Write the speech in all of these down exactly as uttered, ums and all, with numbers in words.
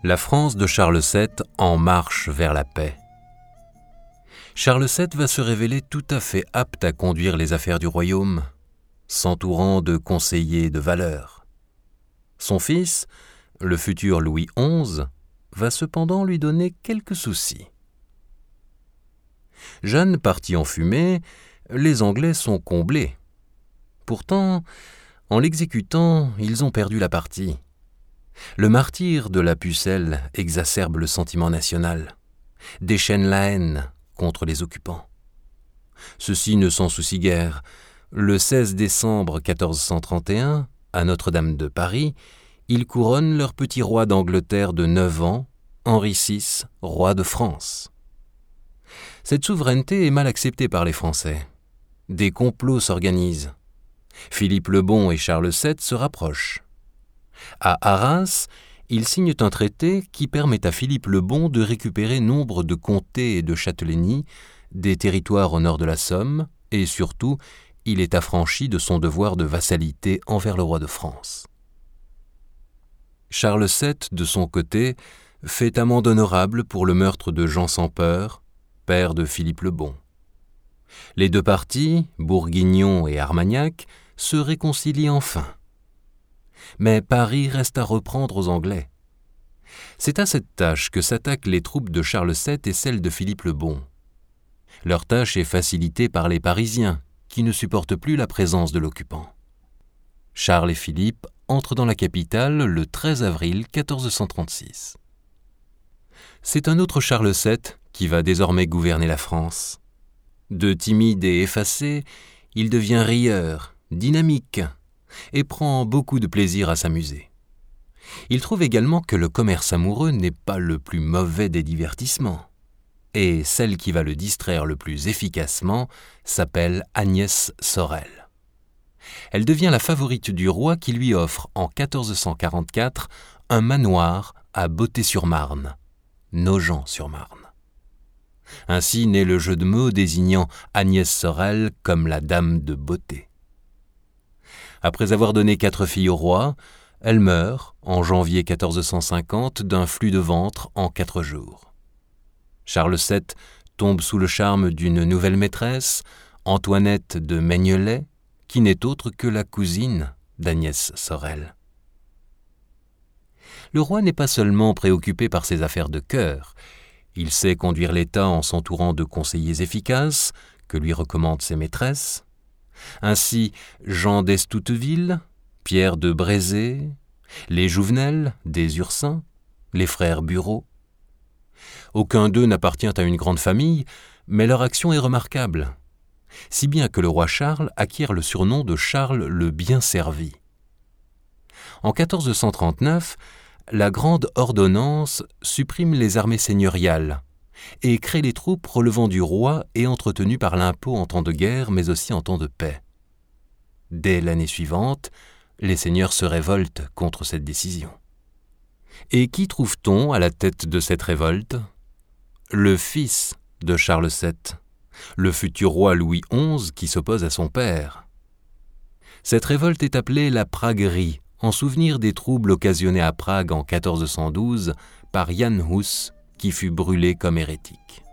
La France de Charles sept en marche vers la paix. Charles sept va se révéler tout à fait apte à conduire les affaires du royaume, s'entourant de conseillers de valeur. Son fils, le futur Louis onze, va cependant lui donner quelques soucis. Jeanne partie en fumée, les Anglais sont comblés. Pourtant, en l'exécutant, ils ont perdu la partie. Le martyre de la pucelle exacerbe le sentiment national, déchaîne la haine contre les occupants. Ceux-ci ne s'en soucient guère. Le seize décembre quatorze cent trente et un, à Notre-Dame de Paris, ils couronnent leur petit roi d'Angleterre de neuf ans, Henri six, roi de France. Cette souveraineté est mal acceptée par les Français. Des complots s'organisent. Philippe le Bon et Charles sept se rapprochent. À Arras, ils signent un traité qui permet à Philippe le Bon de récupérer nombre de comtés et de châtellenies, des territoires au nord de la Somme, et surtout, il est affranchi de son devoir de vassalité envers le roi de France. Charles sept, de son côté, fait amende honorable pour le meurtre de Jean sans Peur, père de Philippe le Bon. Les deux partis, Bourguignon et Armagnac, se réconcilient enfin. Mais Paris reste à reprendre aux Anglais. C'est à cette tâche que s'attaquent les troupes de Charles sept et celles de Philippe le Bon. Leur tâche est facilitée par les Parisiens, qui ne supportent plus la présence de l'occupant. Charles et Philippe entrent dans la capitale le treize avril quatorze cent trente-six. C'est un autre Charles sept qui va désormais gouverner la France. De timide et effacé, il devient rieur, dynamique, et prend beaucoup de plaisir à s'amuser. Il trouve également que le commerce amoureux n'est pas le plus mauvais des divertissements, et celle qui va le distraire le plus efficacement s'appelle Agnès Sorel. Elle devient la favorite du roi qui lui offre en quatorze cent quarante-quatre un manoir à Beauté-sur-Marne, Nogent-sur-Marne. Ainsi naît le jeu de mots désignant Agnès Sorel comme la dame de beauté. Après avoir donné quatre filles au roi, elle meurt, en janvier quatorze cent cinquante, d'un flux de ventre en quatre jours. Charles sept tombe sous le charme d'une nouvelle maîtresse, Antoinette de Maignelet, qui n'est autre que la cousine d'Agnès Sorel. Le roi n'est pas seulement préoccupé par ses affaires de cœur. Il sait conduire l'État en s'entourant de conseillers efficaces, que lui recommandent ses maîtresses. Ainsi, Jean d'Estouteville, Pierre de Brézé, les Jouvenel, des Ursins, les frères Bureau. Aucun d'eux n'appartient à une grande famille, mais leur action est remarquable, si bien que le roi Charles acquiert le surnom de Charles le Bien Servi. En quatorze cent trente-neuf, la Grande Ordonnance supprime les armées seigneuriales et crée les troupes relevant du roi et entretenues par l'impôt en temps de guerre, mais aussi en temps de paix. Dès l'année suivante, les seigneurs se révoltent contre cette décision. Et qui trouve-t-on à la tête de cette révolte ? Le fils de Charles sept, le futur roi Louis onze qui s'oppose à son père. Cette révolte est appelée la Praguerie, en souvenir des troubles occasionnés à Prague en quatorze cent douze par Jan Hus, qui fut brûlé comme hérétique.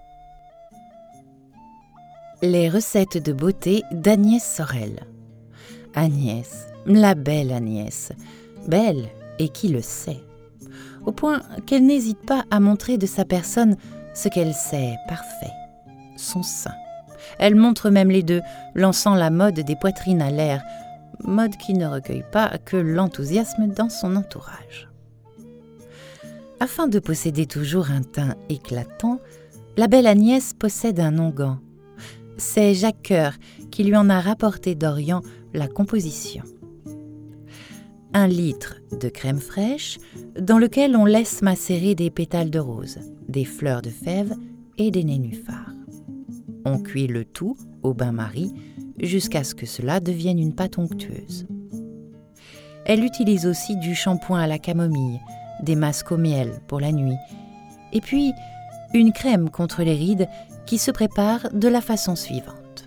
Les recettes de beauté d'Agnès Sorel. Agnès, la belle Agnès, belle et qui le sait, au point qu'elle n'hésite pas à montrer de sa personne ce qu'elle sait parfait, son sein. Elle montre même les deux, lançant la mode des poitrines à l'air, mode qui ne recueille pas que l'enthousiasme dans son entourage. Afin de posséder toujours un teint éclatant, la belle Agnès possède un onguent. C'est Jacques Coeur qui lui en a rapporté d'Orient la composition. Un litre de crème fraîche dans lequel on laisse macérer des pétales de rose, des fleurs de fèves et des nénuphars. On cuit le tout au bain-marie jusqu'à ce que cela devienne une pâte onctueuse. Elle utilise aussi du shampoing à la camomille, des masques au miel pour la nuit, et puis une crème contre les rides qui se prépare de la façon suivante.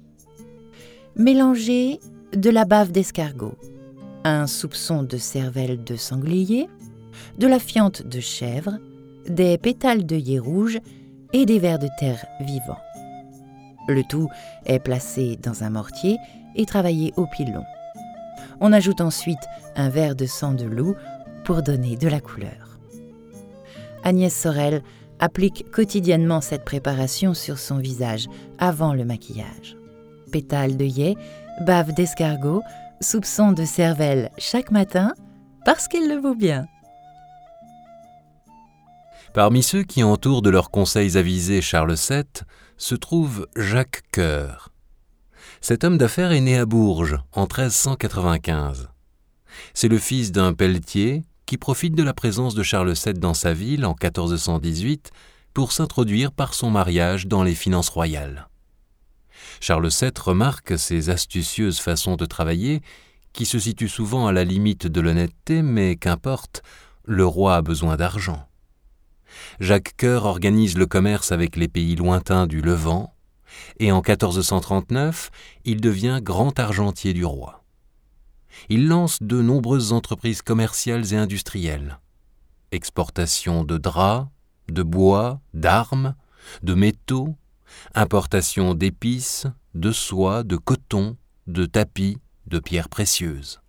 Mélangez de la bave d'escargot, un soupçon de cervelle de sanglier, de la fiente de chèvre, des pétales d'œillet rouge et des vers de terre vivants. Le tout est placé dans un mortier et travaillé au pilon. On ajoute ensuite un verre de sang de loup pour donner de la couleur. Agnès Sorel applique quotidiennement cette préparation sur son visage avant le maquillage. Pétales d'œillet, bave d'escargot, soupçons de cervelle chaque matin, parce qu'il le vaut bien. Parmi ceux qui entourent de leurs conseils avisés Charles sept se trouve Jacques Coeur. Cet homme d'affaires est né à Bourges en treize cent quatre-vingt-quinze. C'est le fils d'un pelletier qui profite de la présence de Charles sept dans sa ville en quatorze cent dix-huit pour s'introduire par son mariage dans les finances royales. Charles sept remarque ses astucieuses façons de travailler qui se situent souvent à la limite de l'honnêteté, mais qu'importe, le roi a besoin d'argent. Jacques Coeur organise le commerce avec les pays lointains du Levant et en quatorze cent trente-neuf, il devient grand argentier du roi. Il lance de nombreuses entreprises commerciales et industrielles. Exportation de draps, de bois, d'armes, de métaux, importation d'épices, de soie, de coton, de tapis, de pierres précieuses.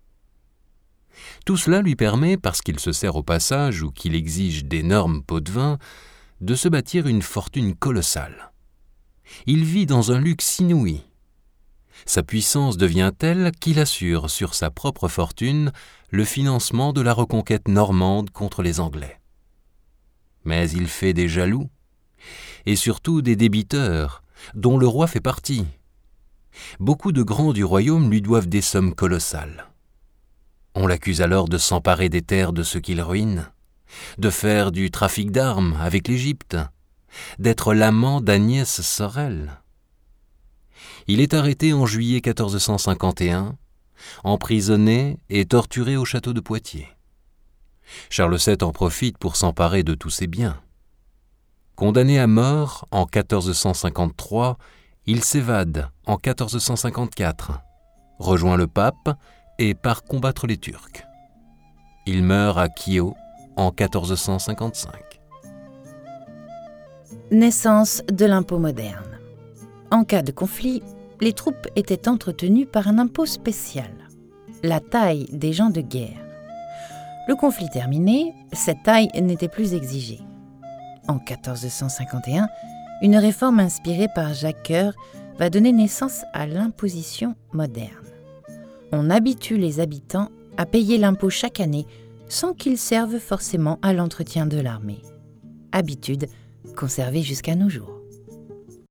Tout cela lui permet, parce qu'il se sert au passage ou qu'il exige d'énormes pots de vin, de se bâtir une fortune colossale. Il vit dans un luxe inouï. Sa puissance devient telle qu'il assure sur sa propre fortune le financement de la reconquête normande contre les Anglais. Mais il fait des jaloux, et surtout des débiteurs, dont le roi fait partie. Beaucoup de grands du royaume lui doivent des sommes colossales. On l'accuse alors de s'emparer des terres de ceux qu'il ruine, de faire du trafic d'armes avec l'Égypte, d'être l'amant d'Agnès Sorel. Il est arrêté en juillet quatorze cent cinquante et un, emprisonné et torturé au château de Poitiers. Charles sept en profite pour s'emparer de tous ses biens. Condamné à mort en quatorze cent cinquante-trois, il s'évade en quatorze cent cinquante-quatre, rejoint le pape et part combattre les Turcs. Il meurt à Kio en quatorze cent cinquante-cinq. Naissance de l'impôt moderne. En cas de conflit, les troupes étaient entretenues par un impôt spécial, la taille des gens de guerre. Le conflit terminé, cette taille n'était plus exigée. En quatorze cent cinquante et un, une réforme inspirée par Jacques Coeur va donner naissance à l'imposition moderne. On habitue les habitants à payer l'impôt chaque année sans qu'ils servent forcément à l'entretien de l'armée. Habitude conservée jusqu'à nos jours.